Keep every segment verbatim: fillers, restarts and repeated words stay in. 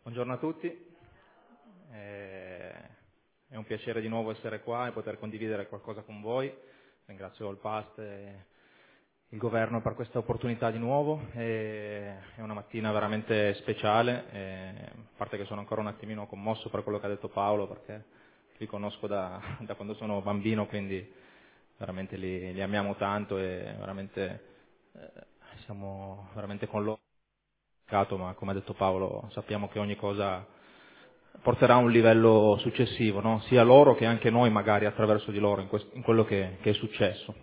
Buongiorno a tutti, Eh, è un piacere di nuovo essere qua e poter condividere qualcosa con voi. Ringrazio il Past e il governo per questa opportunità di nuovo. E è una mattina veramente speciale, e a parte che sono ancora un attimino commosso per quello che ha detto Paolo, perché li conosco da, da quando sono bambino, quindi veramente li, li amiamo tanto e veramente eh, siamo veramente con loro. Ma come ha detto Paolo sappiamo che ogni cosa porterà a un livello successivo, no? Sia loro che anche noi magari attraverso di loro in, questo, in quello che, che è successo.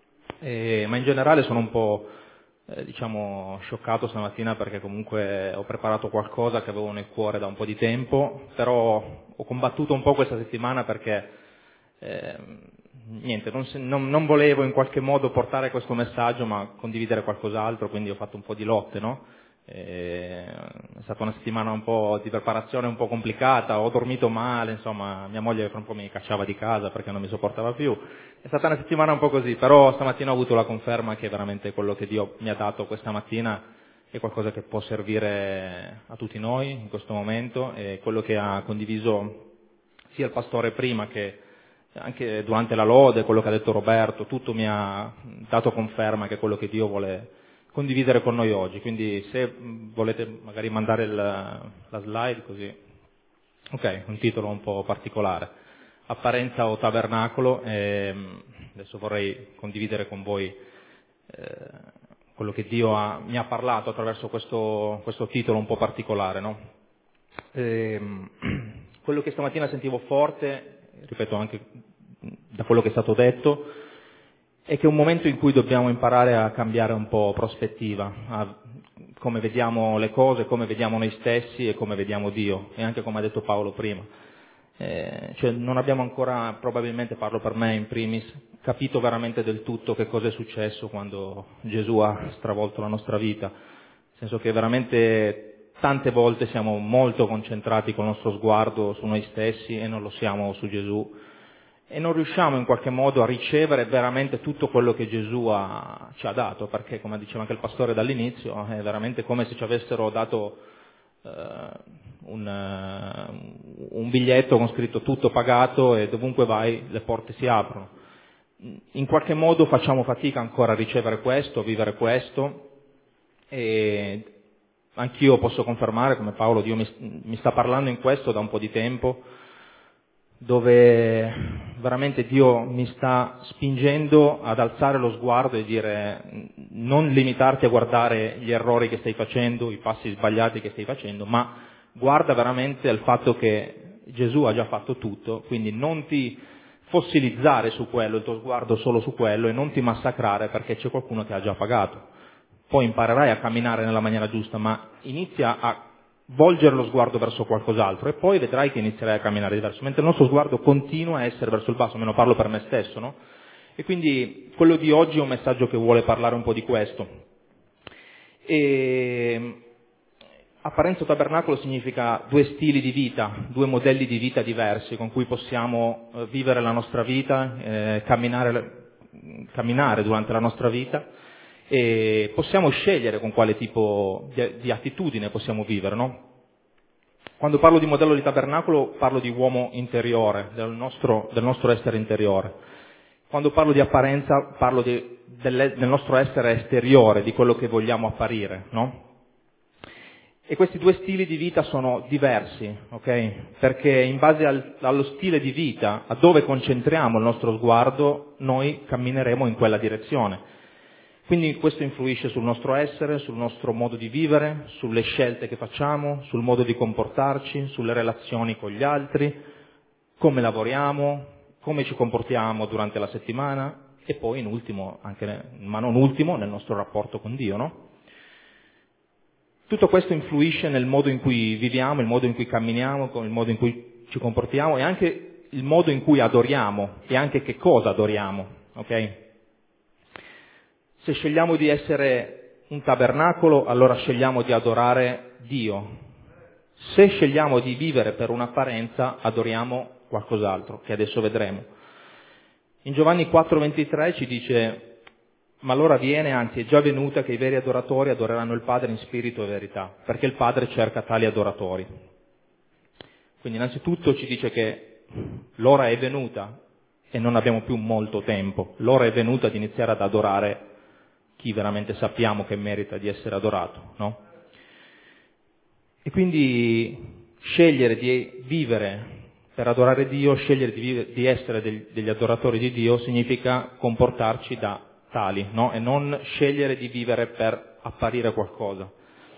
E, ma in generale sono un po' eh, diciamo scioccato stamattina perché comunque ho preparato qualcosa che avevo nel cuore da un po' di tempo, però ho combattuto un po' questa settimana perché eh, niente, non, non, non volevo in qualche modo portare questo messaggio ma condividere qualcos'altro, quindi ho fatto un po' di lotte, no? E è stata una settimana un po' di preparazione un po' complicata, ho dormito male, insomma mia moglie per un po' mi cacciava di casa perché non mi sopportava più. È stata una settimana un po' così, però stamattina ho avuto la conferma che veramente quello che Dio mi ha dato questa mattina è qualcosa che può servire a tutti noi in questo momento, e quello che ha condiviso sia il pastore prima che anche durante la lode, quello che ha detto Roberto, tutto mi ha dato conferma che è quello che Dio vuole condividere con noi oggi. Quindi se volete magari mandare il, la slide così. Ok, un titolo un po' particolare. Apparenza o tabernacolo. E adesso vorrei condividere con voi eh, quello che Dio ha, mi ha parlato attraverso questo, questo titolo un po' particolare, no? E, quello che stamattina sentivo forte, ripeto anche da quello che è stato detto, è che è un momento in cui dobbiamo imparare a cambiare un po' prospettiva, a come vediamo le cose, come vediamo noi stessi e come vediamo Dio, e anche come ha detto Paolo prima. Eh, cioè non abbiamo ancora, probabilmente parlo per me in primis, capito veramente del tutto che cosa è successo quando Gesù ha stravolto la nostra vita, nel senso che veramente tante volte siamo molto concentrati con il nostro sguardo su noi stessi e non lo siamo su Gesù, e non riusciamo in qualche modo a ricevere veramente tutto quello che Gesù ha, ci ha dato, perché come diceva anche il pastore dall'inizio, è veramente come se ci avessero dato eh, un, uh, un biglietto con scritto tutto pagato e dovunque vai le porte si aprono. In qualche modo facciamo fatica ancora a ricevere questo, a vivere questo, e anch'io posso confermare, come Paolo, Dio mi, mi sta parlando in questo da un po' di tempo, dove veramente Dio mi sta spingendo ad alzare lo sguardo e dire non limitarti a guardare gli errori che stai facendo, i passi sbagliati che stai facendo, ma guarda veramente al fatto che Gesù ha già fatto tutto, quindi non ti fossilizzare su quello, il tuo sguardo solo su quello, e non ti massacrare perché c'è qualcuno che ha già pagato. Poi imparerai a camminare nella maniera giusta, ma inizia a volgere lo sguardo verso qualcos'altro e poi vedrai che inizierai a camminare diverso, mentre il nostro sguardo continua a essere verso il basso, almeno parlo per me stesso, no? E quindi quello di oggi è un messaggio che vuole parlare un po' di questo. E apparenza o tabernacolo significa due stili di vita, due modelli di vita diversi con cui possiamo vivere la nostra vita, eh, camminare, camminare durante la nostra vita, e possiamo scegliere con quale tipo di, di attitudine possiamo vivere, no? Quando parlo di modello di tabernacolo parlo di uomo interiore, del nostro, del nostro essere interiore. Quando parlo di apparenza parlo di, del, del nostro essere esteriore, di quello che vogliamo apparire, no? E questi due stili di vita sono diversi, ok? Perché in base al, allo stile di vita, a dove concentriamo il nostro sguardo, noi cammineremo in quella direzione. Quindi questo influisce sul nostro essere, sul nostro modo di vivere, sulle scelte che facciamo, sul modo di comportarci, sulle relazioni con gli altri, come lavoriamo, come ci comportiamo durante la settimana e poi in ultimo, anche, ma non ultimo, nel nostro rapporto con Dio, no? Tutto questo influisce nel modo in cui viviamo, il modo in cui camminiamo, il modo in cui ci comportiamo e anche il modo in cui adoriamo e anche che cosa adoriamo, ok? Se scegliamo di essere un tabernacolo, allora scegliamo di adorare Dio. Se scegliamo di vivere per un'apparenza, adoriamo qualcos'altro, che adesso vedremo. In Giovanni quattro ventitré ci dice: ma l'ora viene, anzi è già venuta, che i veri adoratori adoreranno il Padre in spirito e verità, perché il Padre cerca tali adoratori. Quindi innanzitutto ci dice che l'ora è venuta e non abbiamo più molto tempo. L'ora è venuta di iniziare ad adorare chi veramente sappiamo che merita di essere adorato, no? E quindi scegliere di vivere per adorare Dio, scegliere di, vivere, di essere degli, degli adoratori di Dio significa comportarci da tali, no? E non scegliere di vivere per apparire qualcosa.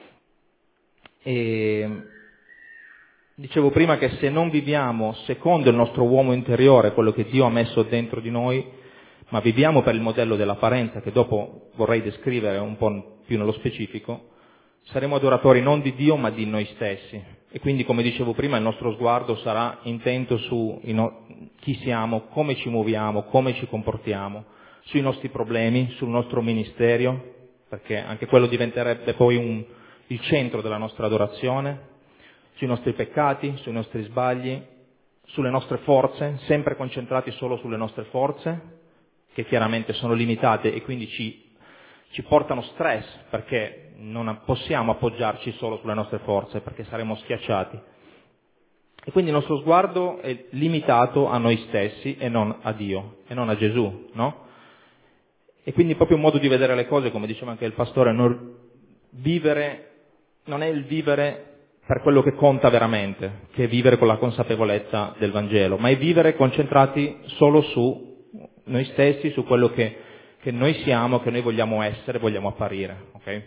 E dicevo prima che se non viviamo secondo il nostro uomo interiore, quello che Dio ha messo dentro di noi, ma viviamo per il modello dell'apparenza, che dopo vorrei descrivere un po' più nello specifico, saremo adoratori non di Dio ma di noi stessi. E quindi, come dicevo prima, il nostro sguardo sarà intento su no- chi siamo, come ci muoviamo, come ci comportiamo, sui nostri problemi, sul nostro ministero, perché anche quello diventerebbe poi un, il centro della nostra adorazione, sui nostri peccati, sui nostri sbagli, sulle nostre forze, sempre concentrati solo sulle nostre forze, che chiaramente sono limitate e quindi ci, ci portano stress, perché non possiamo appoggiarci solo sulle nostre forze, perché saremo schiacciati. E quindi il nostro sguardo è limitato a noi stessi e non a Dio, e non a Gesù, no? E quindi proprio un modo di vedere le cose, come diceva anche il pastore, non, vivere, non è il vivere per quello che conta veramente, che è vivere con la consapevolezza del Vangelo, ma è vivere concentrati solo su noi stessi, su quello che, che noi siamo, che noi vogliamo essere, vogliamo apparire, ok?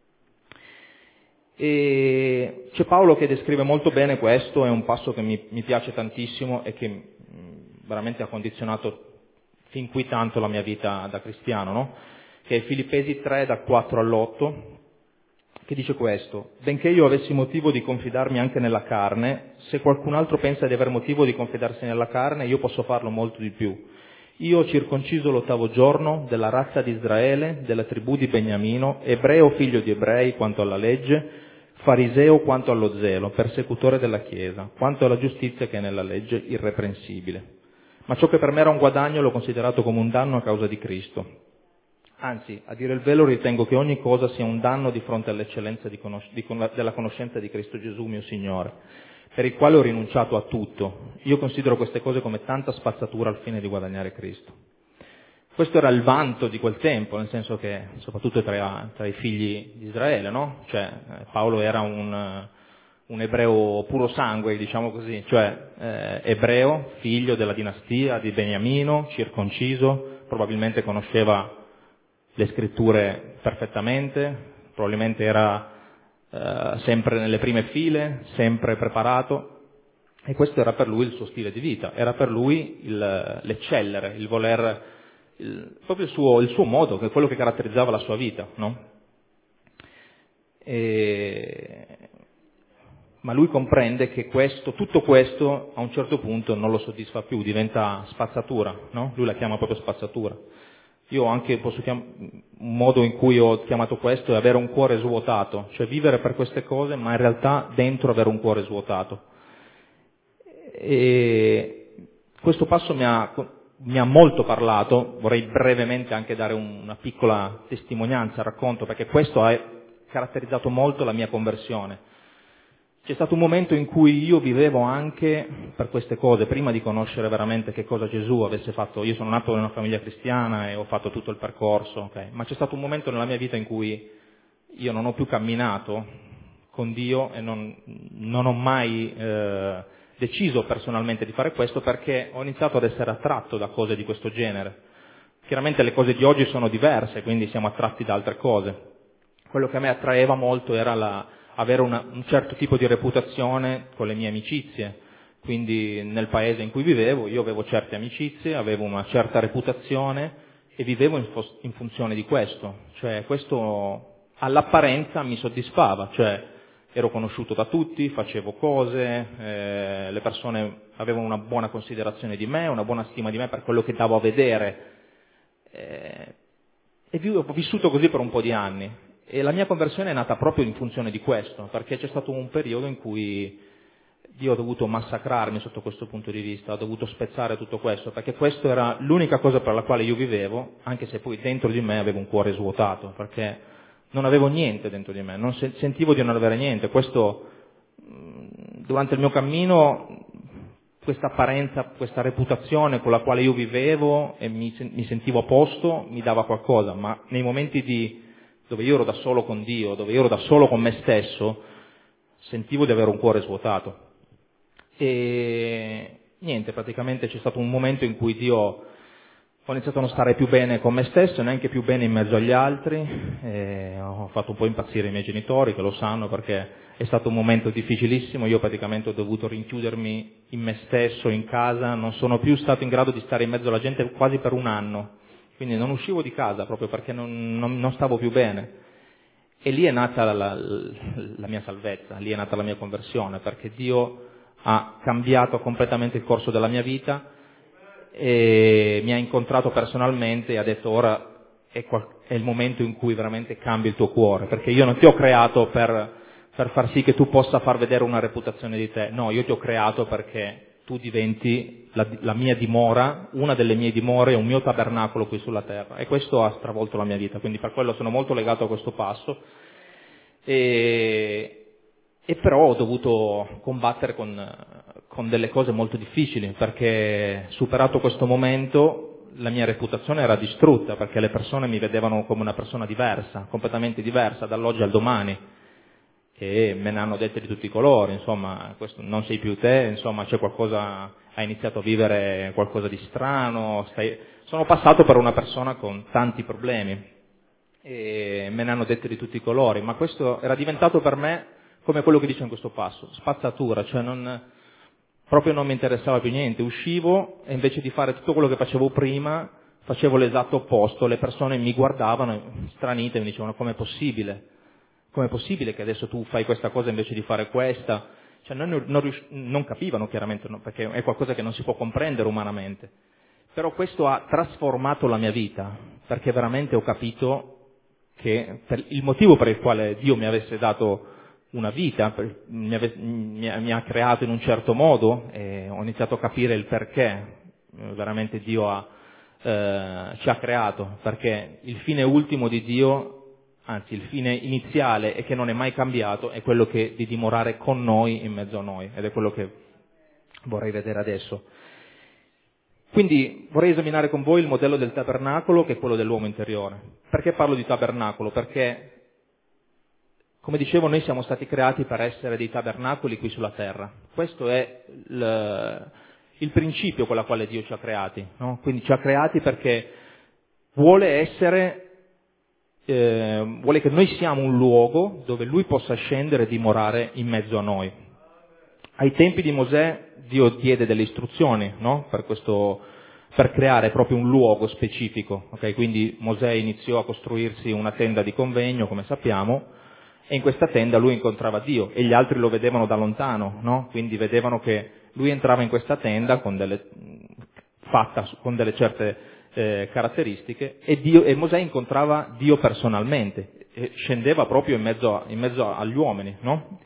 E c'è Paolo che descrive molto bene questo, è un passo che mi, mi piace tantissimo e che mh, veramente ha condizionato fin qui tanto la mia vita da cristiano, no? Che è Filippesi tre, da quattro all'otto, che dice questo: benché io avessi motivo di confidarmi anche nella carne, se qualcun altro pensa di aver motivo di confidarsi nella carne, io posso farlo molto di più. Io ho circonciso l'ottavo giorno, della razza di Israele, della tribù di Beniamino, ebreo figlio di ebrei quanto alla legge, fariseo quanto allo zelo, persecutore della Chiesa, quanto alla giustizia che è nella legge, irreprensibile. Ma ciò che per me era un guadagno l'ho considerato come un danno a causa di Cristo. Anzi, a dire il vero, ritengo che ogni cosa sia un danno di fronte all'eccellenza di conos- di con- della conoscenza di Cristo Gesù, mio Signore, per il quale ho rinunciato a tutto. Io considero queste cose come tanta spazzatura al fine di guadagnare Cristo. Questo era il vanto di quel tempo, nel senso che, soprattutto tra, tra i figli di Israele, no? Cioè, Paolo era un, un ebreo puro sangue, diciamo così, cioè eh, ebreo, figlio della dinastia di Beniamino, circonciso, probabilmente conosceva le scritture perfettamente, probabilmente era eh, sempre nelle prime file, sempre preparato, e questo era per lui il suo stile di vita, era per lui il, l'eccellere, il voler, il, proprio il suo, il suo modo, che è quello che caratterizzava la sua vita, no? E... ma lui comprende che questo, tutto questo a un certo punto non lo soddisfa più, diventa spazzatura, no? Lui la chiama proprio spazzatura. Io anche posso chiam- un modo in cui ho chiamato questo è avere un cuore svuotato, cioè vivere per queste cose, ma in realtà dentro avere un cuore svuotato. E questo passo mi ha, mi ha molto parlato, vorrei brevemente anche dare un, una piccola testimonianza, racconto, perché questo ha caratterizzato molto la mia conversione. C'è stato un momento in cui io vivevo anche per queste cose, prima di conoscere veramente che cosa Gesù avesse fatto. Io sono nato in una famiglia cristiana e ho fatto tutto il percorso, okay? Ma c'è stato un momento nella mia vita in cui io non ho più camminato con Dio e non, non ho mai eh, deciso personalmente di fare questo, perché ho iniziato ad essere attratto da cose di questo genere. Chiaramente le cose di oggi sono diverse, quindi siamo attratti da altre cose. Quello che a me attraeva molto era la avere una, un certo tipo di reputazione con le mie amicizie, quindi nel paese in cui vivevo io avevo certe amicizie, avevo una certa reputazione e vivevo in, fos- in funzione di questo, cioè questo all'apparenza mi soddisfava, cioè ero conosciuto da tutti, facevo cose, eh, le persone avevano una buona considerazione di me, una buona stima di me per quello che davo a vedere, eh, e vi- ho vissuto così per un po' di anni. E la mia conversione è nata proprio in funzione di questo, perché c'è stato un periodo in cui Dio ha dovuto massacrarmi sotto questo punto di vista, ha dovuto spezzare tutto questo, perché questa era l'unica cosa per la quale io vivevo, anche se poi dentro di me avevo un cuore svuotato, perché non avevo niente dentro di me, non se- sentivo di non avere niente. Questo durante il mio cammino questa apparenza, questa reputazione con la quale io vivevo e mi, mi sentivo a posto mi dava qualcosa, ma nei momenti di, dove io ero da solo con Dio, dove io ero da solo con me stesso, sentivo di avere un cuore svuotato. E niente, praticamente c'è stato un momento in cui Dio ho iniziato a non stare più bene con me stesso, neanche più bene in mezzo agli altri, e ho fatto un po' impazzire i miei genitori, che lo sanno, perché è stato un momento difficilissimo. Io praticamente ho dovuto rinchiudermi in me stesso, in casa, non sono più stato in grado di stare in mezzo alla gente quasi per un anno, quindi non uscivo di casa proprio perché non, non, non stavo più bene. E lì è nata la, la, la mia salvezza, lì è nata la mia conversione, perché Dio ha cambiato completamente il corso della mia vita e mi ha incontrato personalmente e ha detto: ora è, qual- è il momento in cui veramente cambi il tuo cuore, perché io non ti ho creato per, per far sì che tu possa far vedere una reputazione di te, no, io ti ho creato perché tu diventi la, la mia dimora, una delle mie dimore, un mio tabernacolo qui sulla terra, e questo ha stravolto la mia vita, quindi per quello sono molto legato a questo passo. E, e però ho dovuto combattere con, con delle cose molto difficili, perché superato questo momento la mia reputazione era distrutta, perché le persone mi vedevano come una persona diversa, completamente diversa dall'oggi al domani, e me ne hanno dette di tutti i colori, insomma, questo non sei più te, insomma, c'è qualcosa, hai iniziato a vivere qualcosa di strano, stai... sono passato per una persona con tanti problemi e me ne hanno dette di tutti i colori, ma questo era diventato per me come quello che dice in questo passo, spazzatura, cioè non, proprio non mi interessava più niente, uscivo e invece di fare tutto quello che facevo prima, facevo l'esatto opposto, le persone mi guardavano stranite e mi dicevano: com'è possibile? Com'è possibile che adesso tu fai questa cosa invece di fare questa? Cioè non, non, rius- non capivano chiaramente, no, perché è qualcosa che non si può comprendere umanamente, però questo ha trasformato la mia vita, perché veramente ho capito che per il motivo per il quale Dio mi avesse dato una vita, per, mi, ave, mi, mi ha creato in un certo modo, e ho iniziato a capire il perché veramente Dio ha, eh, ci ha creato, perché il fine ultimo di Dio, anzi il fine iniziale e che non è mai cambiato, è quello che, di dimorare con noi, in mezzo a noi, ed è quello che vorrei vedere adesso. Quindi vorrei esaminare con voi il modello del tabernacolo, che è quello dell'uomo interiore. Perché parlo di tabernacolo? Perché, come dicevo, noi siamo stati creati per essere dei tabernacoli qui sulla terra. Questo è il, il principio con il quale Dio ci ha creati, no? Quindi ci ha creati perché vuole essere, eh, vuole che noi siamo un luogo dove Lui possa scendere e dimorare in mezzo a noi. Ai tempi di Mosè Dio diede delle istruzioni, no? Per questo, per creare proprio un luogo specifico, ok? Quindi Mosè iniziò a costruirsi una tenda di convegno, come sappiamo, e in questa tenda lui incontrava Dio e gli altri lo vedevano da lontano, no? Quindi vedevano che lui entrava in questa tenda con delle, fatta con delle certe eh, caratteristiche e, Dio, e Mosè incontrava Dio personalmente, e scendeva proprio in mezzo, a, in mezzo agli uomini, no?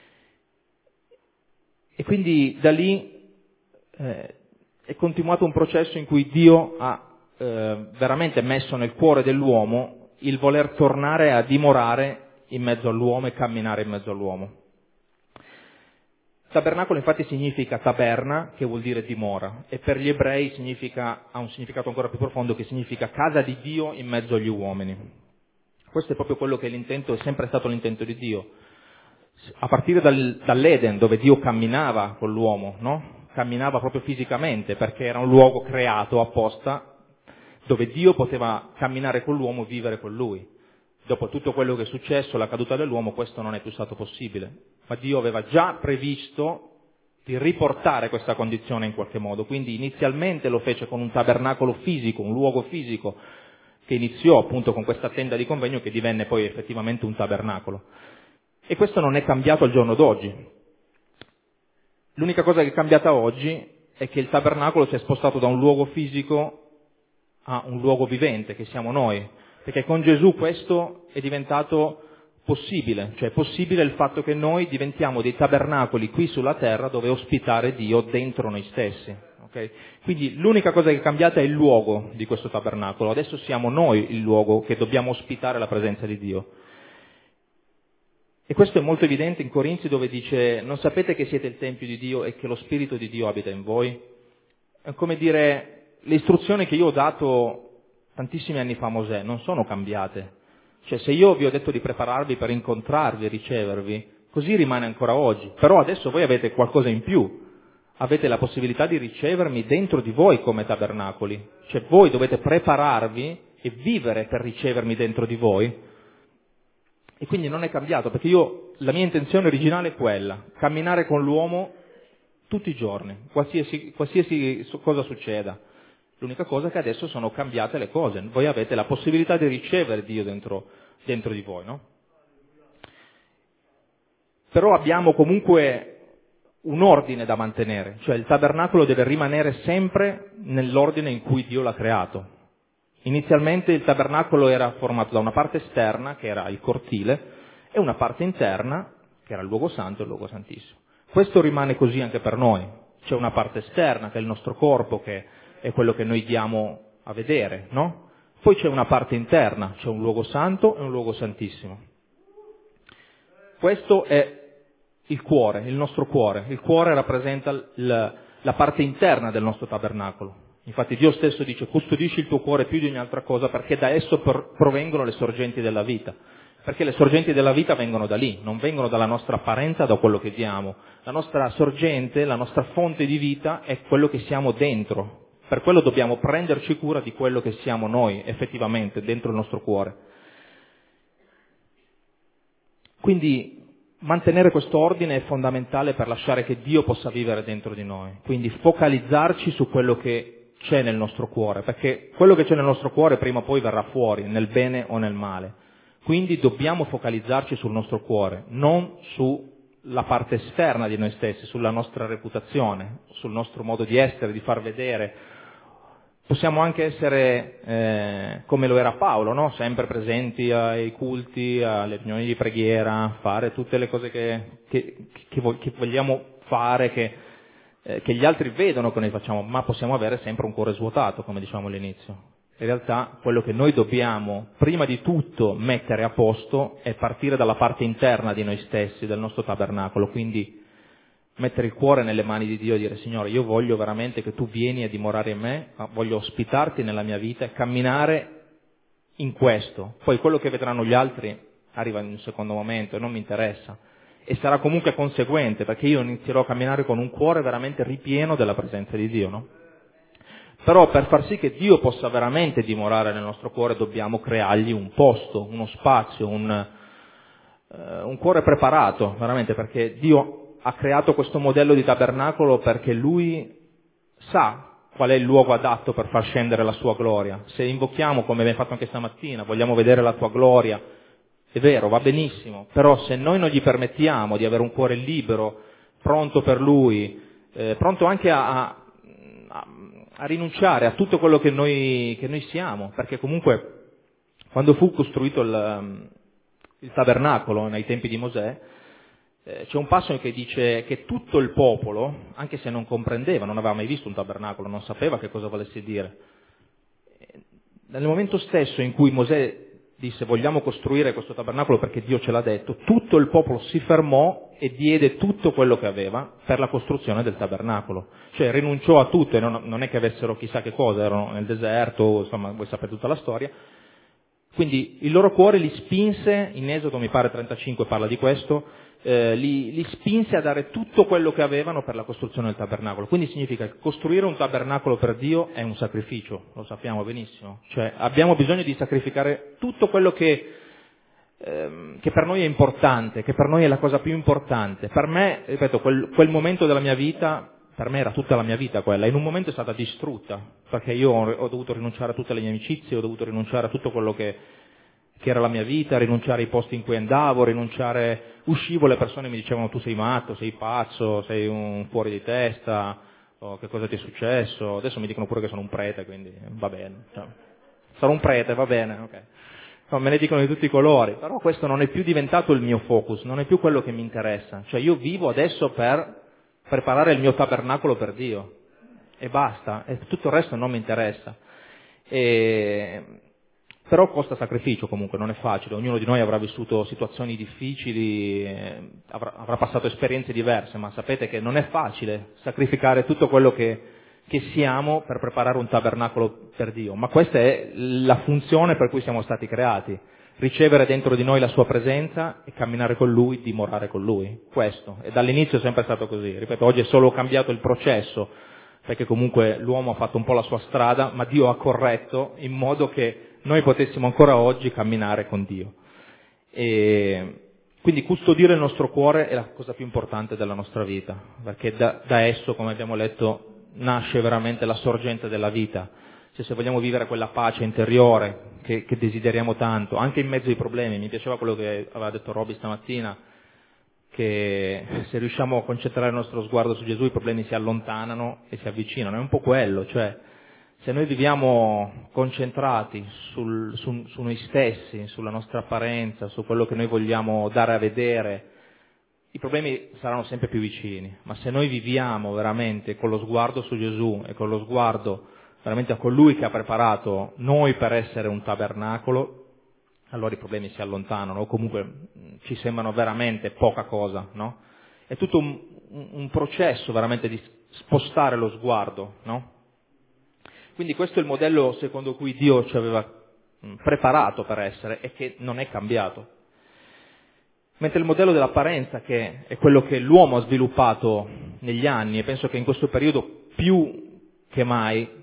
E quindi da lì eh, è continuato un processo in cui Dio ha eh, veramente messo nel cuore dell'uomo il voler tornare a dimorare in mezzo all'uomo e camminare in mezzo all'uomo. Tabernacolo infatti significa taberna, che vuol dire dimora, e per gli ebrei significa, ha un significato ancora più profondo, che significa casa di Dio in mezzo agli uomini. Questo è proprio quello che è l'intento, è sempre stato l'intento di Dio. A partire dal, dall'Eden, dove Dio camminava con l'uomo, no? Camminava proprio fisicamente, perché era un luogo creato apposta, dove Dio poteva camminare con l'uomo e vivere con lui. Dopo tutto quello che è successo, la caduta dell'uomo, questo non è più stato possibile. Ma Dio aveva già previsto di riportare questa condizione in qualche modo. Quindi inizialmente lo fece con un tabernacolo fisico, un luogo fisico, che iniziò appunto con questa tenda di convegno che divenne poi effettivamente un tabernacolo. E questo non è cambiato al giorno d'oggi. L'unica cosa che è cambiata oggi è che il tabernacolo si è spostato da un luogo fisico a un luogo vivente, che siamo noi. Perché con Gesù questo è diventato possibile, cioè è possibile il fatto che noi diventiamo dei tabernacoli qui sulla terra dove ospitare Dio dentro noi stessi. Okay? Quindi l'unica cosa che è cambiata è il luogo di questo tabernacolo, adesso siamo noi il luogo che dobbiamo ospitare la presenza di Dio. E questo è molto evidente in Corinzi, dove dice: non sapete che siete il Tempio di Dio e che lo Spirito di Dio abita in voi? È come dire, le istruzioni che io ho dato tantissimi anni fa a Mosè non sono cambiate. Cioè, se io vi ho detto di prepararvi per incontrarvi e ricevervi, così rimane ancora oggi. Però adesso voi avete qualcosa in più. Avete la possibilità di ricevermi dentro di voi come tabernacoli. Cioè, voi dovete prepararvi e vivere per ricevermi dentro di voi. E quindi non è cambiato, perché io, la mia intenzione originale è quella: camminare con l'uomo tutti i giorni, qualsiasi, qualsiasi cosa succeda. L'unica cosa è che adesso sono cambiate le cose. Voi avete la possibilità di ricevere Dio dentro, dentro di voi, no? Però abbiamo comunque un ordine da mantenere, cioè il tabernacolo deve rimanere sempre nell'ordine in cui Dio l'ha creato. Inizialmente il tabernacolo era formato da una parte esterna, che era il cortile, e una parte interna, che era il luogo santo e il luogo santissimo. Questo rimane così anche per noi. C'è una parte esterna, che è il nostro corpo, che è quello che noi diamo a vedere, no? Poi c'è una parte interna, c'è un luogo santo e un luogo santissimo. Questo è il cuore, il nostro cuore. Il cuore rappresenta il, la parte interna del nostro tabernacolo. Infatti Dio stesso dice: custodisci il tuo cuore più di ogni altra cosa, perché da esso provengono le sorgenti della vita. Perché le sorgenti della vita vengono da lì, non vengono dalla nostra apparenza, da quello che diamo. La nostra sorgente, la nostra fonte di vita è quello che siamo dentro. Per quello dobbiamo prenderci cura di quello che siamo noi effettivamente dentro il nostro cuore. Quindi mantenere questo ordine è fondamentale per lasciare che Dio possa vivere dentro di noi. Quindi focalizzarci su quello che c'è nel nostro cuore, perché quello che c'è nel nostro cuore prima o poi verrà fuori, nel bene o nel male. Quindi dobbiamo focalizzarci sul nostro cuore, non sulla parte esterna di noi stessi, sulla nostra reputazione, sul nostro modo di essere, di far vedere. Possiamo anche essere eh, come lo era Paolo, no? Sempre presenti ai culti, alle riunioni di preghiera, fare tutte le cose che, che, che, che vogliamo fare, che, eh, che gli altri vedono che noi facciamo, ma possiamo avere sempre un cuore svuotato, come diciamo all'inizio. In realtà quello che noi dobbiamo prima di tutto mettere a posto è partire dalla parte interna di noi stessi, del nostro tabernacolo, quindi mettere il cuore nelle mani di Dio e dire: Signore, io voglio veramente che tu vieni a dimorare in me, voglio ospitarti nella mia vita e camminare in questo. Poi quello che vedranno gli altri arriva in un secondo momento e non mi interessa, e sarà comunque conseguente, perché io inizierò a camminare con un cuore veramente ripieno della presenza di Dio, no? Però per far sì che Dio possa veramente dimorare nel nostro cuore dobbiamo creargli un posto, uno spazio, un, eh, un cuore preparato, veramente, perché Dio ha creato questo modello di tabernacolo perché Lui sa qual è il luogo adatto per far scendere la sua gloria. Se invochiamo, come abbiamo fatto anche stamattina, vogliamo vedere la tua gloria, è vero, va benissimo, però se noi non gli permettiamo di avere un cuore libero, pronto per Lui, eh, pronto anche a, a, a rinunciare a tutto quello che noi, che noi siamo, perché comunque quando fu costruito il, il tabernacolo nei tempi di Mosè, c'è un passo che dice che tutto il popolo, anche se non comprendeva, non aveva mai visto un tabernacolo, non sapeva che cosa volesse dire, nel momento stesso in cui Mosè disse vogliamo costruire questo tabernacolo perché Dio ce l'ha detto, tutto il popolo si fermò e diede tutto quello che aveva per la costruzione del tabernacolo, cioè rinunciò a tutto, e non, non è che avessero chissà che cosa, erano nel deserto, insomma voi sapete tutta la storia. Quindi il loro cuore li spinse, in Esodo mi pare trentacinque parla di questo, eh, li, li spinse a dare tutto quello che avevano per la costruzione del tabernacolo. Quindi significa che costruire un tabernacolo per Dio è un sacrificio, lo sappiamo benissimo. Cioè abbiamo bisogno di sacrificare tutto quello che, ehm, che per noi è importante, che per noi è la cosa più importante. Per me, ripeto, quel, quel momento della mia vita, per me era tutta la mia vita quella, in un momento è stata distrutta, perché io ho, ho dovuto rinunciare a tutte le mie amicizie, ho dovuto rinunciare a tutto quello che, che era la mia vita, rinunciare ai posti in cui andavo, rinunciare, uscivo, le persone mi dicevano tu sei matto, sei pazzo, sei un fuori di testa, oh, che cosa ti è successo, adesso mi dicono pure che sono un prete, quindi va bene, cioè, sono un prete, va bene, ok. No, me ne dicono di tutti i colori, però questo non è più diventato il mio focus, non è più quello che mi interessa, cioè io vivo adesso per preparare il mio tabernacolo per Dio e basta, e tutto il resto non mi interessa. E Però costa sacrificio comunque, non è facile, ognuno di noi avrà vissuto situazioni difficili, eh, avrà, avrà passato esperienze diverse, ma sapete che non è facile sacrificare tutto quello che, che siamo per preparare un tabernacolo per Dio, ma questa è la funzione per cui siamo stati creati, ricevere dentro di noi la sua presenza e camminare con Lui, dimorare con Lui, questo, e dall'inizio è sempre stato così, ripeto, oggi è solo cambiato il processo, perché comunque l'uomo ha fatto un po' la sua strada, ma Dio ha corretto in modo che noi potessimo ancora oggi camminare con Dio. E quindi custodire il nostro cuore è la cosa più importante della nostra vita, perché da, da esso, come abbiamo letto, nasce veramente la sorgente della vita. Cioè, se vogliamo vivere quella pace interiore che, che desideriamo tanto, anche in mezzo ai problemi, mi piaceva quello che aveva detto Robby stamattina, che se riusciamo a concentrare il nostro sguardo su Gesù i problemi si allontanano e si avvicinano, è un po' quello, cioè se noi viviamo concentrati sul, su, su noi stessi, sulla nostra apparenza, su quello che noi vogliamo dare a vedere, i problemi saranno sempre più vicini, ma se noi viviamo veramente con lo sguardo su Gesù e con lo sguardo veramente a colui che ha preparato noi per essere un tabernacolo, allora i problemi si allontanano o comunque ci sembrano veramente poca cosa, no? È tutto un, un processo veramente di spostare lo sguardo, no? Quindi questo è il modello secondo cui Dio ci aveva preparato per essere e che non è cambiato. Mentre il modello dell'apparenza, che è quello che l'uomo ha sviluppato negli anni, e penso che in questo periodo più che mai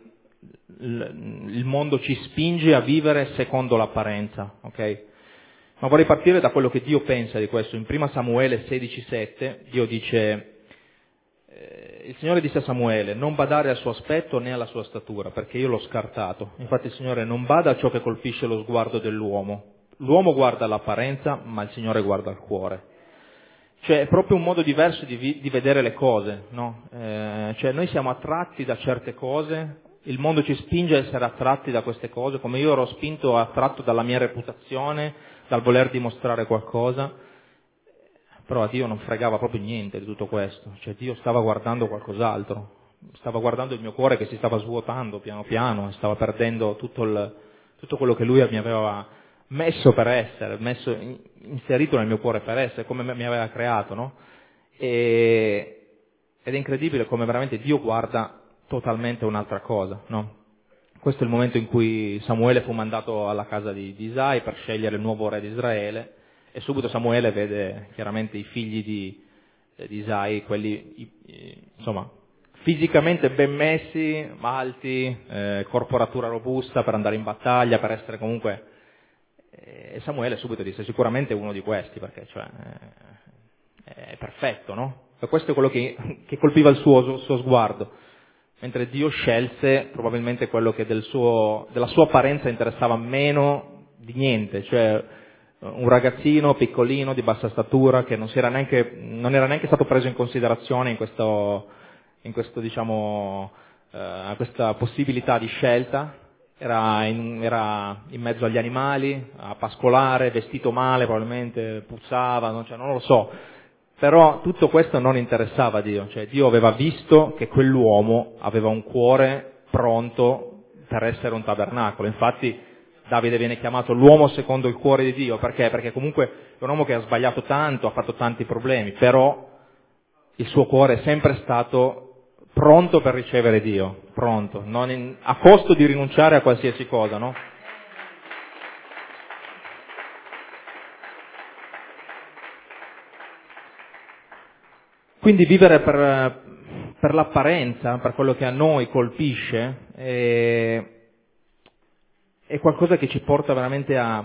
il mondo ci spinge a vivere secondo l'apparenza, ok? Ma vorrei partire da quello che Dio pensa di questo. In primo Samuele sedici sette Dio dice: eh, il Signore disse a Samuele: non badare al suo aspetto né alla sua statura, perché io l'ho scartato. Infatti il Signore non bada a ciò che colpisce lo sguardo dell'uomo. L'uomo guarda l'apparenza, ma il Signore guarda il cuore. Cioè è proprio un modo diverso di, vi- di vedere le cose, no? Eh, cioè noi siamo attratti da certe cose. Il mondo ci spinge a essere attratti da queste cose, come io ero spinto, attratto dalla mia reputazione, dal voler dimostrare qualcosa, però a Dio non fregava proprio niente di tutto questo, cioè Dio stava guardando qualcos'altro, stava guardando il mio cuore che si stava svuotando piano piano, e stava perdendo tutto, il, tutto quello che Lui mi aveva messo per essere, messo, inserito nel mio cuore per essere, come mi aveva creato, no? E, ed è incredibile come veramente Dio guarda totalmente un'altra cosa, no? Questo è il momento in cui Samuele fu mandato alla casa di, di Isai per scegliere il nuovo re di Israele, e subito Samuele vede chiaramente i figli di, di Isai, quelli i, i, insomma fisicamente ben messi, alti, eh, corporatura robusta per andare in battaglia, per essere comunque, e Samuele subito disse: sicuramente uno di questi, perché cioè è, è perfetto, no? E questo è quello che, che colpiva il suo, il suo sguardo. Mentre Dio scelse probabilmente quello che del suo, della sua apparenza interessava meno di niente, cioè un ragazzino piccolino di bassa statura che non, si era, neanche, non era neanche stato preso in considerazione in questo, in questo diciamo, eh, questa possibilità di scelta, era in, era in mezzo agli animali, a pascolare, vestito male probabilmente, puzzava, non, cioè, non lo so. Però tutto questo non interessava a Dio, cioè Dio aveva visto che quell'uomo aveva un cuore pronto per essere un tabernacolo. Infatti Davide viene chiamato l'uomo secondo il cuore di Dio, perché? Perché comunque è un uomo che ha sbagliato tanto, ha fatto tanti problemi, però il suo cuore è sempre stato pronto per ricevere Dio, pronto, non in, a costo di rinunciare a qualsiasi cosa, no? Quindi vivere per, per l'apparenza, per quello che a noi colpisce, è, è qualcosa che ci porta veramente a,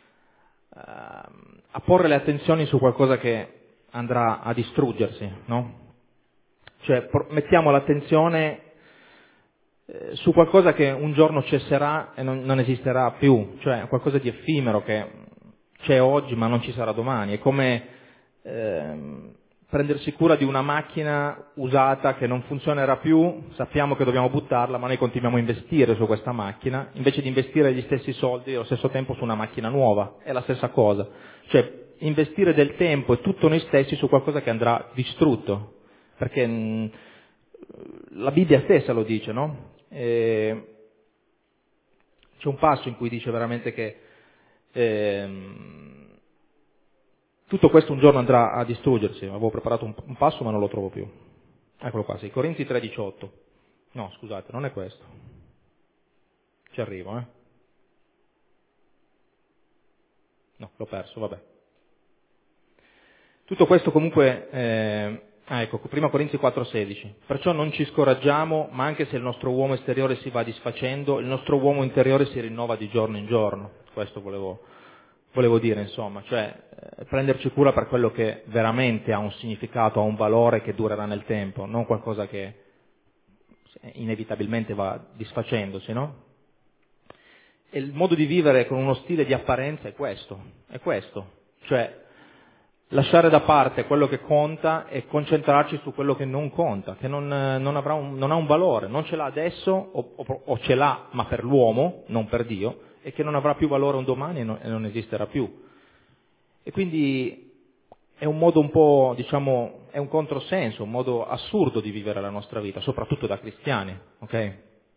a porre le attenzioni su qualcosa che andrà a distruggersi, no? Cioè mettiamo l'attenzione eh, su qualcosa che un giorno cesserà e non, non esisterà più, cioè qualcosa di effimero che c'è oggi ma non ci sarà domani. È come eh, prendersi cura di una macchina usata che non funzionerà più, sappiamo che dobbiamo buttarla, ma noi continuiamo a investire su questa macchina, invece di investire gli stessi soldi allo stesso tempo su una macchina nuova. È la stessa cosa, cioè investire del tempo e tutto noi stessi su qualcosa che andrà distrutto, perché mh, la Bibbia stessa lo dice, no? E c'è un passo in cui dice veramente che ehm, tutto questo un giorno andrà a distruggersi. Avevo preparato un, un passo ma non lo trovo più. Eccolo qua, sì, Corinzi tre diciotto. No, scusate, non è questo. Ci arrivo, eh. No, l'ho perso, vabbè. Tutto questo comunque, eh, ah, ecco, prima Corinzi quattro sedici. Perciò non ci scoraggiamo, ma anche se il nostro uomo esteriore si va disfacendo, il nostro uomo interiore si rinnova di giorno in giorno. Questo volevo, volevo dire, insomma, cioè eh, prenderci cura per quello che veramente ha un significato, ha un valore che durerà nel tempo, non qualcosa che inevitabilmente va disfacendosi, no? E il modo di vivere con uno stile di apparenza è questo, è questo, cioè lasciare da parte quello che conta e concentrarci su quello che non conta, che non, non, avrà un, non ha un valore, non ce l'ha adesso o, o, o ce l'ha ma per l'uomo, non per Dio, e che non avrà più valore un domani e non, e non esisterà più. E quindi è un modo un po', diciamo, è un controsenso, un modo assurdo di vivere la nostra vita, soprattutto da cristiani, ok?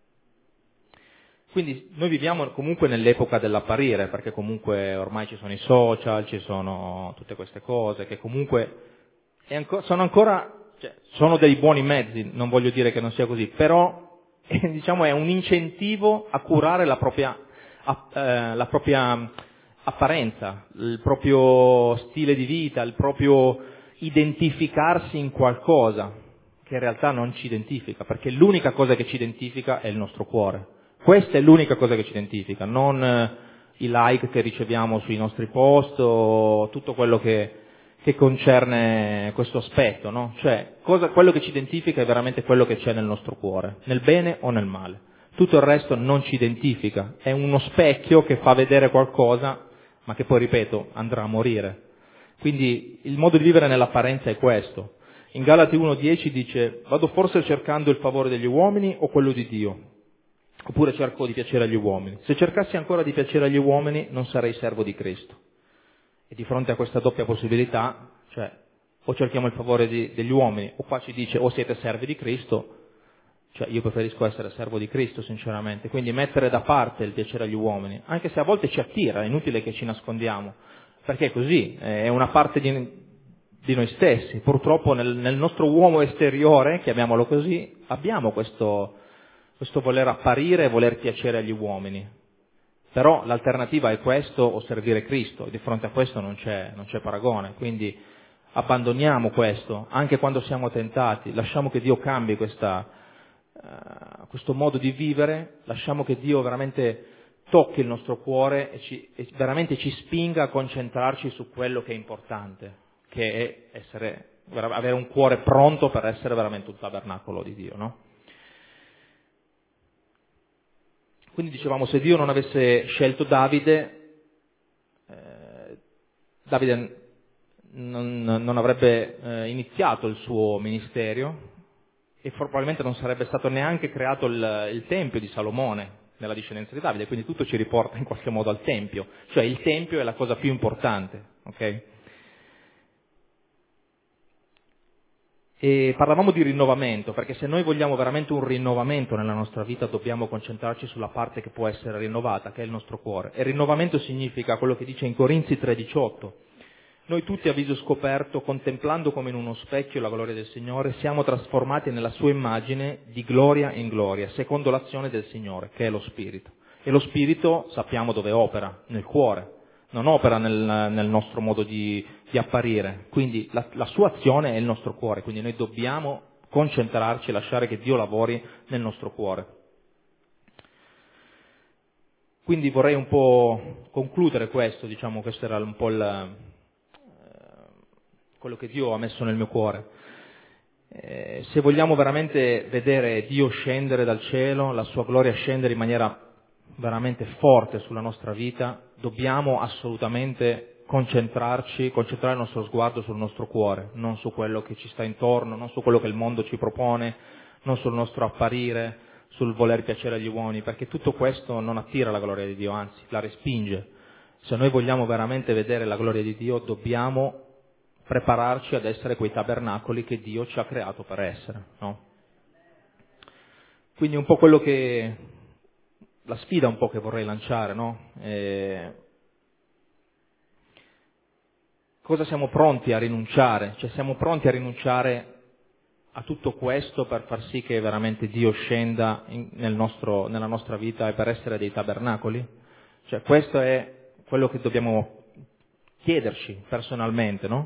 Quindi noi viviamo comunque nell'epoca dell'apparire, perché comunque ormai ci sono i social, ci sono tutte queste cose, che comunque è anco- sono ancora, cioè, sono dei buoni mezzi, non voglio dire che non sia così, però eh, diciamo è un incentivo a curare la propria, a- eh, la propria apparenza, il proprio stile di vita, il proprio identificarsi in qualcosa che in realtà non ci identifica, perché l'unica cosa che ci identifica è il nostro cuore. Questa è l'unica cosa che ci identifica, non eh, i like che riceviamo sui nostri post o tutto quello che, che concerne questo aspetto, no? Cioè, cosa, quello che ci identifica è veramente quello che c'è nel nostro cuore, nel bene o nel male. Tutto il resto non ci identifica, è uno specchio che fa vedere qualcosa, ma che poi, ripeto, andrà a morire. Quindi il modo di vivere nell'apparenza è questo. In Galati uno dieci dice: vado forse cercando il favore degli uomini o quello di Dio? Oppure cerco di piacere agli uomini? Se cercassi ancora di piacere agli uomini non sarei servo di Cristo. E di fronte a questa doppia possibilità, cioè o cerchiamo il favore di, degli uomini, o qua ci dice o siete servi di Cristo, cioè io preferisco essere servo di Cristo sinceramente, quindi mettere da parte il piacere agli uomini, anche se a volte ci attira, è inutile che ci nascondiamo, perché è così, è una parte di, di noi stessi. Purtroppo nel, nel nostro uomo esteriore, chiamiamolo così, abbiamo questo, questo voler apparire e voler piacere agli uomini. Però l'alternativa è questo o servire Cristo, e di fronte a questo non c'è, non c'è paragone, quindi abbandoniamo questo, anche quando siamo tentati, lasciamo che Dio cambi questa, uh, questo modo di vivere, lasciamo che Dio veramente tocchi il nostro cuore e, ci, e veramente ci spinga a concentrarci su quello che è importante, che è essere, avere un cuore pronto per essere veramente un tabernacolo di Dio, no? Quindi dicevamo, se Dio non avesse scelto Davide, eh, Davide non, non avrebbe eh, iniziato il suo ministero e probabilmente non sarebbe stato neanche creato il, il Tempio di Salomone nella discendenza di Davide, quindi tutto ci riporta in qualche modo al Tempio, cioè il Tempio è la cosa più importante, ok? E parlavamo di rinnovamento, perché se noi vogliamo veramente un rinnovamento nella nostra vita dobbiamo concentrarci sulla parte che può essere rinnovata, che è il nostro cuore. E rinnovamento significa quello che dice in Corinzi tre diciotto. Noi tutti a viso scoperto, contemplando come in uno specchio la gloria del Signore, siamo trasformati nella sua immagine di gloria in gloria, secondo l'azione del Signore, che è lo Spirito. E lo Spirito sappiamo dove opera, nel cuore. Non opera nel, nel nostro modo di, di apparire, quindi la, la sua azione è il nostro cuore, quindi noi dobbiamo concentrarci e lasciare che Dio lavori nel nostro cuore. Quindi vorrei un po' concludere questo, diciamo, questo era un po' il, eh, quello che Dio ha messo nel mio cuore. Eh, se vogliamo veramente vedere Dio scendere dal cielo, la sua gloria scendere in maniera veramente forte sulla nostra vita, dobbiamo assolutamente concentrarci, concentrare il nostro sguardo sul nostro cuore, non su quello che ci sta intorno, non su quello che il mondo ci propone, non sul nostro apparire, sul voler piacere agli uomini, perché tutto questo non attira la gloria di Dio, anzi la respinge. Se noi vogliamo veramente vedere la gloria di Dio, dobbiamo prepararci ad essere quei tabernacoli che Dio ci ha creato per essere, no? Quindi un po' quello che la sfida un po' che vorrei lanciare, no? Eh, cosa siamo pronti a rinunciare? Cioè siamo pronti a rinunciare a tutto questo per far sì che veramente Dio scenda in, nel nostro, nella nostra vita e per essere dei tabernacoli? Cioè questo è quello che dobbiamo chiederci personalmente, no?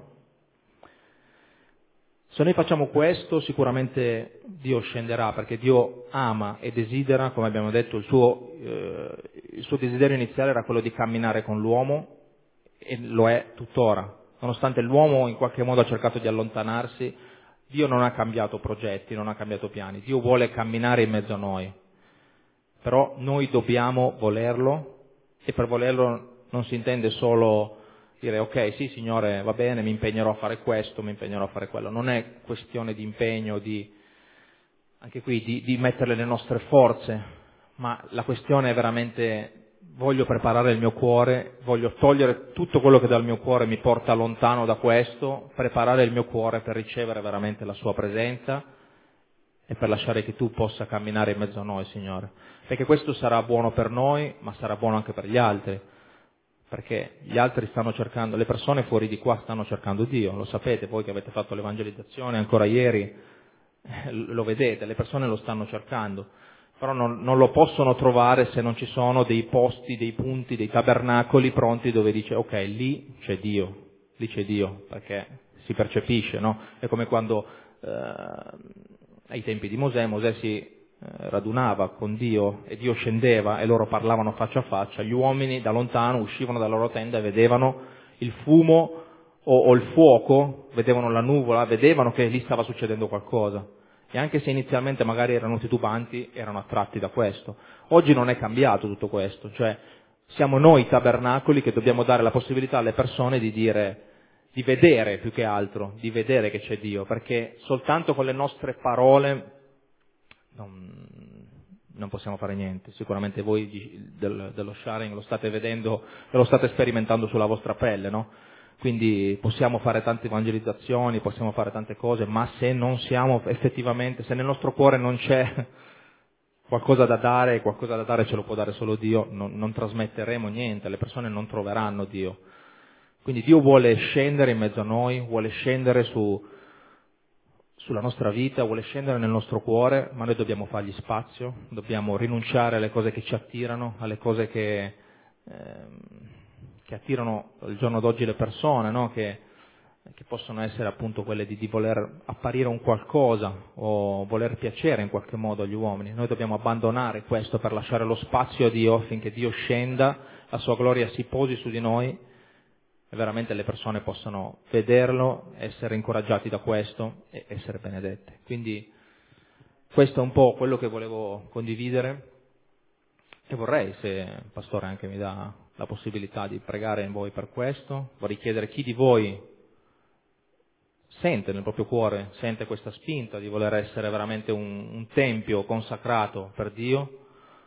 Se noi facciamo questo sicuramente Dio scenderà, perché Dio ama e desidera, come abbiamo detto, il suo, eh, il suo desiderio iniziale era quello di camminare con l'uomo e lo è tuttora. Nonostante l'uomo in qualche modo ha cercato di allontanarsi, Dio non ha cambiato progetti, non ha cambiato piani. Dio vuole camminare in mezzo a noi, però noi dobbiamo volerlo, e per volerlo non si intende solo dire ok, sì Signore, va bene, mi impegnerò a fare questo, mi impegnerò a fare quello. Non è questione di impegno, di, anche qui, di, di mettere le nostre forze, ma la questione è veramente voglio preparare il mio cuore, voglio togliere tutto quello che dal mio cuore mi porta lontano da questo, preparare il mio cuore per ricevere veramente la sua presenza e per lasciare che tu possa camminare in mezzo a noi, Signore. Perché questo sarà buono per noi, ma sarà buono anche per gli altri. Perché gli altri stanno cercando, le persone fuori di qua stanno cercando Dio, lo sapete, voi che avete fatto l'evangelizzazione ancora ieri, lo vedete, le persone lo stanno cercando. Però non, non lo possono trovare se non ci sono dei posti, dei punti, dei tabernacoli pronti dove dice ok, lì c'è Dio, lì c'è Dio, perché si percepisce, no? È come quando eh, ai tempi di Mosè, Mosè si eh, radunava con Dio e Dio scendeva e loro parlavano faccia a faccia, gli uomini da lontano uscivano dalla loro tenda e vedevano il fumo o, o il fuoco, vedevano la nuvola, vedevano che lì stava succedendo qualcosa. E anche se inizialmente magari erano titubanti, erano attratti da questo. Oggi non è cambiato tutto questo, cioè siamo noi tabernacoli che dobbiamo dare la possibilità alle persone di dire, di vedere più che altro, di vedere che c'è Dio, perché soltanto con le nostre parole non, non possiamo fare niente. Sicuramente voi di, del, dello sharing lo state vedendo e lo state sperimentando sulla vostra pelle, no? Quindi possiamo fare tante evangelizzazioni, possiamo fare tante cose, ma se non siamo effettivamente, se nel nostro cuore non c'è qualcosa da dare, qualcosa da dare ce lo può dare solo Dio, non, non trasmetteremo niente, le persone non troveranno Dio. Quindi Dio vuole scendere in mezzo a noi, vuole scendere su, sulla nostra vita, vuole scendere nel nostro cuore, ma noi dobbiamo fargli spazio, dobbiamo rinunciare alle cose che ci attirano, alle cose che... Ehm, che attirano il giorno d'oggi le persone, no? che, che possono essere appunto quelle di, di voler apparire un qualcosa o voler piacere in qualche modo agli uomini. Noi dobbiamo abbandonare questo per lasciare lo spazio a Dio affinché Dio scenda, la sua gloria si posi su di noi e veramente le persone possano vederlo, essere incoraggiati da questo e essere benedette. Quindi questo è un po' quello che volevo condividere e vorrei, se il pastore anche mi dà la possibilità di pregare in voi per questo, vorrei chiedere chi di voi sente nel proprio cuore, sente questa spinta di voler essere veramente un, un tempio consacrato per Dio.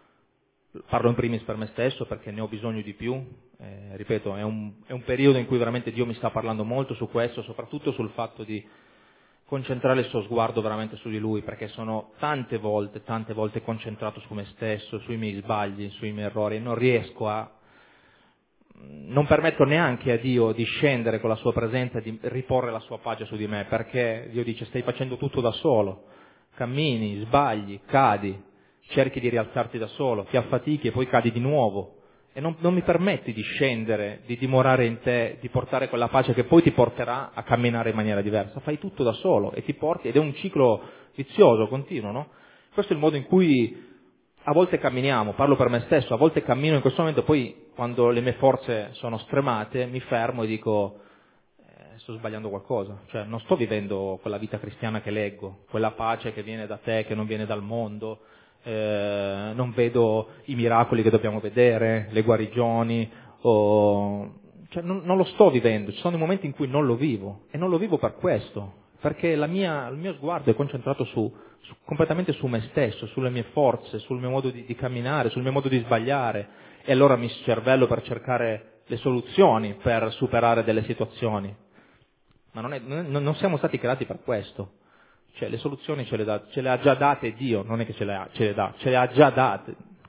Parlo in primis per me stesso perché ne ho bisogno di più, eh, ripeto, è un, è un periodo in cui veramente Dio mi sta parlando molto su questo, soprattutto sul fatto di concentrare il suo sguardo veramente su di Lui, perché sono tante volte, tante volte concentrato su me stesso, sui miei sbagli, sui miei errori, e non riesco a non permetto neanche a Dio di scendere con la sua presenza e di riporre la sua pace su di me, perché Dio dice stai facendo tutto da solo, cammini, sbagli, cadi, cerchi di rialzarti da solo, ti affatichi e poi cadi di nuovo e non, non mi permetti di scendere, di dimorare in te, di portare quella pace che poi ti porterà a camminare in maniera diversa, fai tutto da solo e ti porti, ed è un ciclo vizioso, continuo, no? Questo è il modo in cui a volte camminiamo, parlo per me stesso, a volte cammino in questo momento, poi quando le mie forze sono stremate mi fermo e dico eh, sto sbagliando qualcosa, cioè non sto vivendo quella vita cristiana che leggo, quella pace che viene da te, che non viene dal mondo, eh, non vedo i miracoli che dobbiamo vedere, le guarigioni, o... cioè non, non lo sto vivendo, ci sono i momenti in cui non lo vivo e non lo vivo per questo, perché la mia, il mio sguardo è concentrato su, su, completamente su me stesso, sulle mie forze, sul mio modo di, di camminare, sul mio modo di sbagliare, e allora mi scervello per cercare le soluzioni per superare delle situazioni. Ma non, è, non, non siamo stati creati per questo. Cioè le soluzioni ce le, da, ce le ha già date Dio, non è che ce le, ha, ce le dà, ce le ha già date.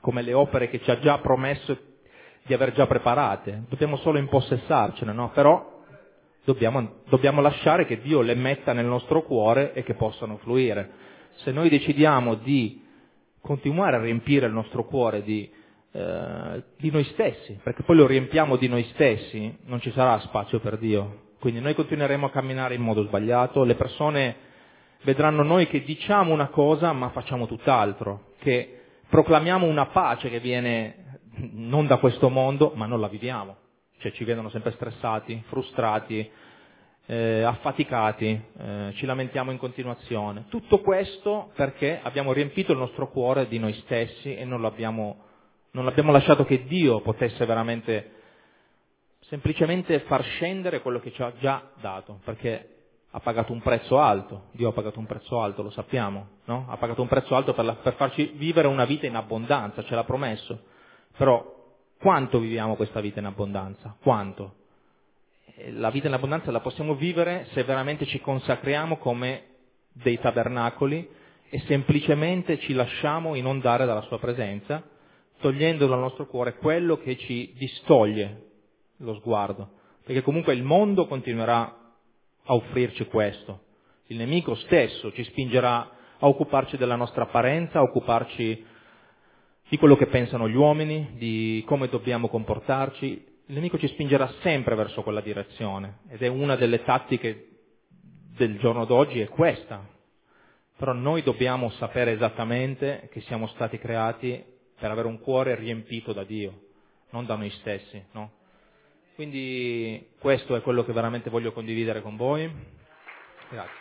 come le opere che ci ha già promesso di aver già preparate, dobbiamo solo impossessarcene, no? Però dobbiamo, dobbiamo lasciare che Dio le metta nel nostro cuore e che possano fluire. Se noi decidiamo di continuare a riempire il nostro cuore di, eh, di noi stessi, perché poi lo riempiamo di noi stessi, non ci sarà spazio per Dio. Quindi noi continueremo a camminare in modo sbagliato, le persone vedranno noi che diciamo una cosa ma facciamo tutt'altro, che proclamiamo una pace che viene non da questo mondo ma non la viviamo, cioè ci vedono sempre stressati, frustrati, eh, affaticati, eh, ci lamentiamo in continuazione. Tutto questo perché abbiamo riempito il nostro cuore di noi stessi e non l'abbiamo, non l'abbiamo lasciato che Dio potesse veramente semplicemente far scendere quello che ci ha già dato, perché ha pagato un prezzo alto, Dio ha pagato un prezzo alto, lo sappiamo, no? Ha pagato un prezzo alto per, la, per farci vivere una vita in abbondanza, ce l'ha promesso. Però quanto viviamo questa vita in abbondanza? Quanto? La vita in abbondanza la possiamo vivere se veramente ci consacriamo come dei tabernacoli e semplicemente ci lasciamo inondare dalla sua presenza, togliendo dal nostro cuore quello che ci distoglie lo sguardo, perché comunque il mondo continuerà a offrirci questo. Il nemico stesso ci spingerà a occuparci della nostra apparenza, a occuparci di quello che pensano gli uomini, di come dobbiamo comportarci. Il nemico ci spingerà sempre verso quella direzione ed è una delle tattiche del giorno d'oggi, è questa. Però noi dobbiamo sapere esattamente che siamo stati creati per avere un cuore riempito da Dio, non da noi stessi, no? Quindi questo è quello che veramente voglio condividere con voi. Grazie.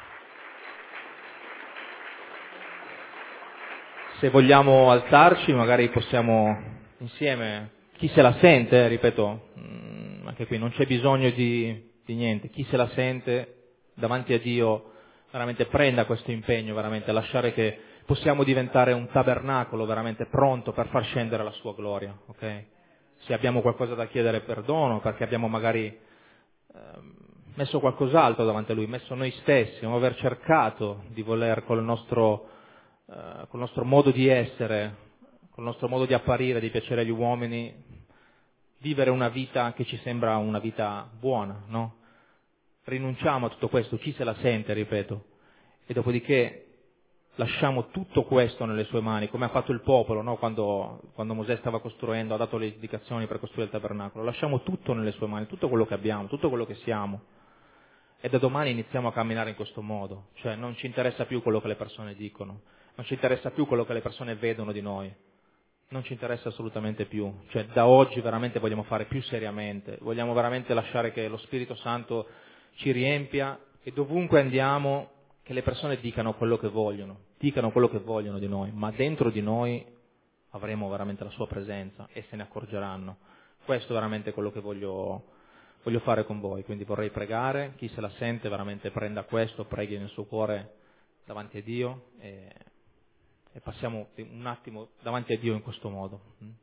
Se vogliamo alzarci, magari possiamo insieme, chi se la sente, ripeto, anche qui non c'è bisogno di, di niente, chi se la sente davanti a Dio veramente prenda questo impegno, veramente lasciare che possiamo diventare un tabernacolo veramente pronto per far scendere la sua gloria, ok? Se abbiamo qualcosa da chiedere perdono, perché abbiamo magari eh, messo qualcos'altro davanti a Lui, messo noi stessi, o aver cercato di voler col nostro, eh, col nostro modo di essere, col nostro modo di apparire, di piacere agli uomini, vivere una vita che ci sembra una vita buona, no? Rinunciamo a tutto questo, chi se la sente, ripeto, e dopodiché lasciamo tutto questo nelle sue mani, come ha fatto il popolo, no? quando, quando Mosè stava costruendo, ha dato le indicazioni per costruire il tabernacolo. Lasciamo tutto nelle sue mani, tutto quello che abbiamo, tutto quello che siamo. E da domani iniziamo a camminare in questo modo. Cioè non ci interessa più quello che le persone dicono, non ci interessa più quello che le persone vedono di noi. Non ci interessa assolutamente più. Cioè da oggi veramente vogliamo fare più seriamente, vogliamo veramente lasciare che lo Spirito Santo ci riempia e dovunque andiamo che le persone dicano quello che vogliono, dicano quello che vogliono di noi, ma dentro di noi avremo veramente la sua presenza e se ne accorgeranno. Questo è veramente quello che voglio, voglio fare con voi, quindi vorrei pregare, chi se la sente veramente prenda questo, preghi nel suo cuore davanti a Dio e, e passiamo un attimo davanti a Dio in questo modo.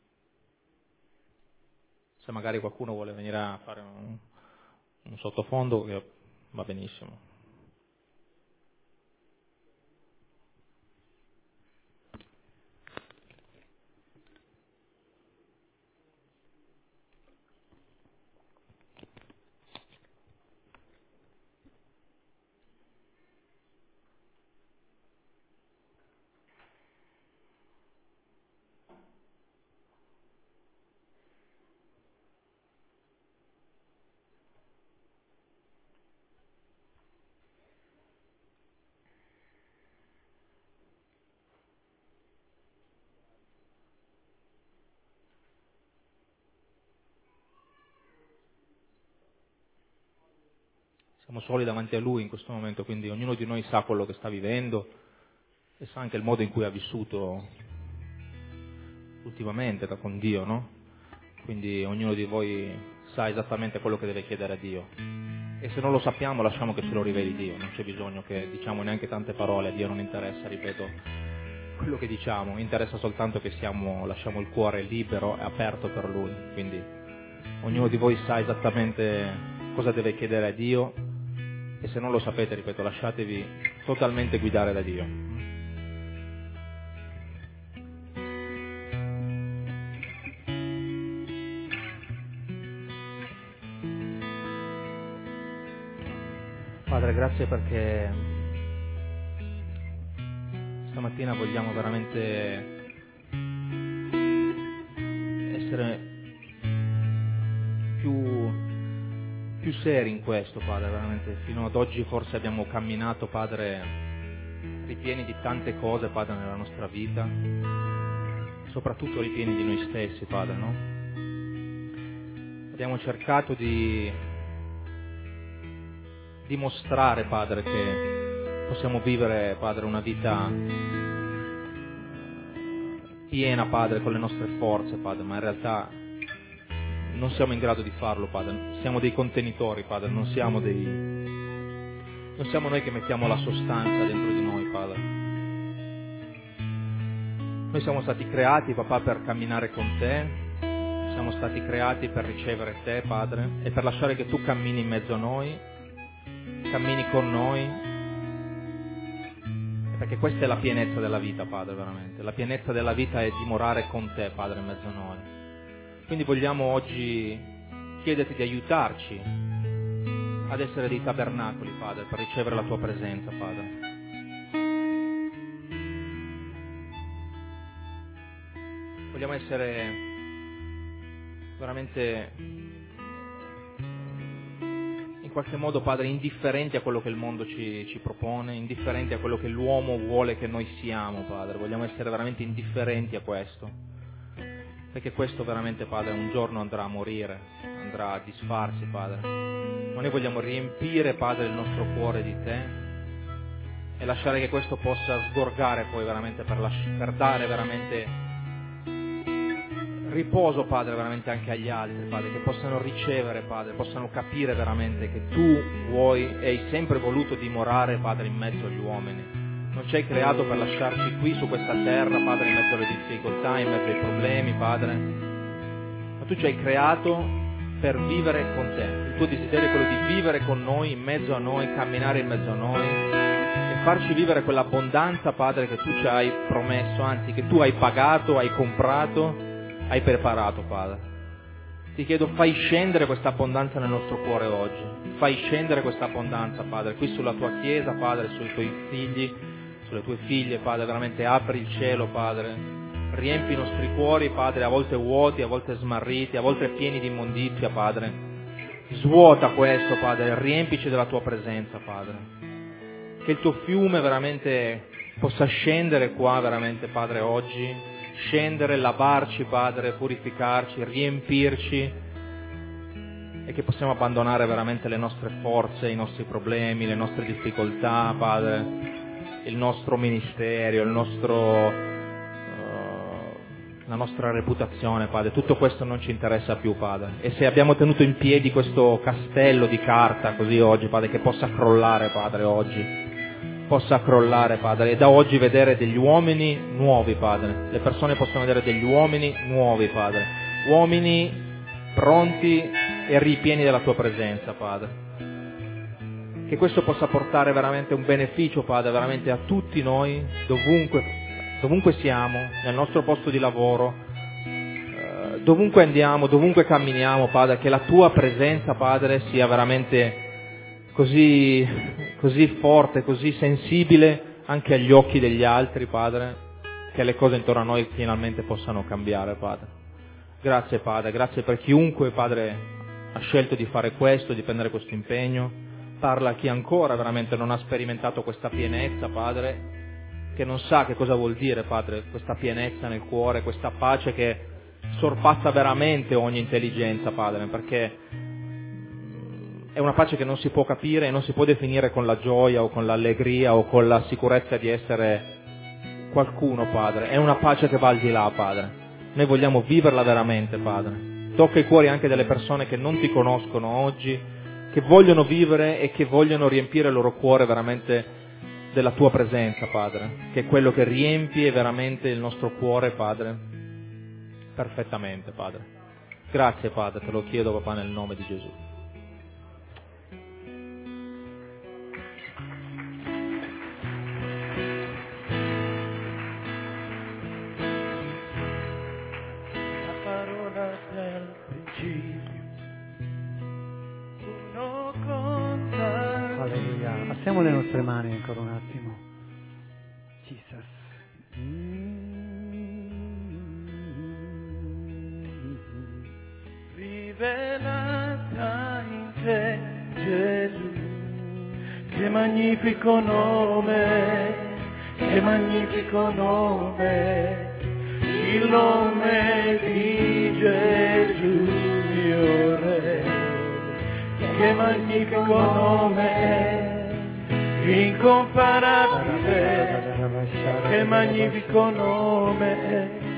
Se magari qualcuno vuole venire a fare un, un sottofondo, va benissimo. Siamo soli davanti a Lui in questo momento, quindi ognuno di noi sa quello che sta vivendo e sa anche il modo in cui ha vissuto ultimamente con Dio, no? Quindi ognuno di voi sa esattamente quello che deve chiedere a Dio. E se non lo sappiamo lasciamo che ce lo riveli Dio, non c'è bisogno che diciamo neanche tante parole, a Dio non interessa, ripeto, quello che diciamo, interessa soltanto che siamo, lasciamo il cuore libero e aperto per Lui. Quindi ognuno di voi sa esattamente cosa deve chiedere a Dio. E se non lo sapete, ripeto, lasciatevi totalmente guidare da Dio. grazie perché stamattina vogliamo veramente essere più, più seri in questo, Padre, veramente. Fino ad oggi forse abbiamo camminato, Padre, ripieni di tante cose, Padre, nella nostra vita, soprattutto ripieni di noi stessi, Padre, no? Abbiamo cercato di dimostrare, Padre, che possiamo vivere, Padre, una vita piena, Padre, con le nostre forze, Padre, ma in realtà non siamo in grado di farlo, Padre. Siamo dei contenitori, Padre, non siamo dei... non siamo noi che mettiamo la sostanza dentro di noi, Padre. Noi siamo stati creati, Papà, per camminare con Te, siamo stati creati per ricevere Te, Padre, e per lasciare che Tu cammini in mezzo a noi, cammini con noi, perché questa è la pienezza della vita, Padre, veramente. La pienezza della vita è dimorare con Te, Padre, in mezzo a noi. Quindi vogliamo oggi chiederti di aiutarci ad essere dei tabernacoli, Padre, per ricevere la Tua presenza, Padre. Vogliamo essere veramente in qualche modo, Padre, indifferenti a quello che il mondo ci, ci propone, indifferenti a quello che l'uomo vuole che noi siamo, Padre. Vogliamo essere veramente indifferenti a questo. Perché questo veramente, Padre, un giorno andrà a morire, andrà a disfarsi, Padre. Ma noi vogliamo riempire, Padre, il nostro cuore di Te e lasciare che questo possa sgorgare poi veramente per, lasci- per dare veramente riposo, Padre, veramente anche agli altri, Padre, che possano ricevere, Padre, possano capire veramente che Tu vuoi e hai sempre voluto dimorare, Padre, in mezzo agli uomini. Non ci hai creato per lasciarci qui su questa terra, Padre, in mezzo alle difficoltà, in mezzo ai problemi, Padre, ma Tu ci hai creato per vivere con Te. Il Tuo desiderio è quello di vivere con noi, in mezzo a noi, camminare in mezzo a noi e farci vivere quell'abbondanza, Padre, che Tu ci hai promesso, anzi che Tu hai pagato, hai comprato, hai preparato, Padre. Ti chiedo, fai scendere questa abbondanza nel nostro cuore oggi. Fai scendere questa abbondanza, Padre, qui sulla Tua Chiesa, Padre, sui Tuoi figli, sulle Tue figlie, Padre, veramente apri il cielo, Padre, riempi i nostri cuori, Padre, a volte vuoti, a volte smarriti, a volte pieni di immondizia, Padre, svuota questo, Padre, riempici della Tua presenza, Padre, che il Tuo fiume veramente possa scendere qua, veramente, Padre, oggi, scendere, lavarci, Padre, purificarci, riempirci e che possiamo abbandonare veramente le nostre forze, i nostri problemi, le nostre difficoltà, Padre, il nostro ministero, il nostro, uh, la nostra reputazione, Padre. Tutto questo non ci interessa più, Padre. E se abbiamo tenuto in piedi questo castello di carta così oggi, Padre, che possa crollare, Padre, oggi. Possa crollare, Padre. E da oggi vedere degli uomini nuovi, Padre. Le persone possono vedere degli uomini nuovi, Padre. Uomini pronti e ripieni della Tua presenza, Padre. Che questo possa portare veramente un beneficio, Padre, veramente a tutti noi, dovunque, dovunque siamo, nel nostro posto di lavoro, eh, dovunque andiamo, dovunque camminiamo, Padre, che la Tua presenza, Padre, sia veramente così, così forte, così sensibile anche agli occhi degli altri, Padre, che le cose intorno a noi finalmente possano cambiare, Padre. Grazie, Padre, grazie per chiunque, Padre, ha scelto di fare questo, di prendere questo impegno. Parla a chi ancora veramente non ha sperimentato questa pienezza, Padre, che non sa che cosa vuol dire, Padre, questa pienezza nel cuore, questa pace che sorpassa veramente ogni intelligenza, Padre, perché è una pace che non si può capire e non si può definire con la gioia o con l'allegria o con la sicurezza di essere qualcuno, Padre. È una pace che va al di là, Padre. Noi vogliamo viverla veramente, Padre. Tocca i cuori anche delle persone che non Ti conoscono oggi, che vogliono vivere e che vogliono riempire il loro cuore veramente della Tua presenza, Padre, che è quello che riempie veramente il nostro cuore, Padre, perfettamente, Padre. Grazie, Padre, te lo chiedo, Papà, nel nome di Gesù. La parola del principio. Alleluia. Alziamo le nostre mani ancora un attimo. Jesus. Rivelata in te, Gesù, che magnifico nome, che magnifico nome, il nome di Gesù, mio Re, che magnifico nome, incomparabile, che magnifico nome,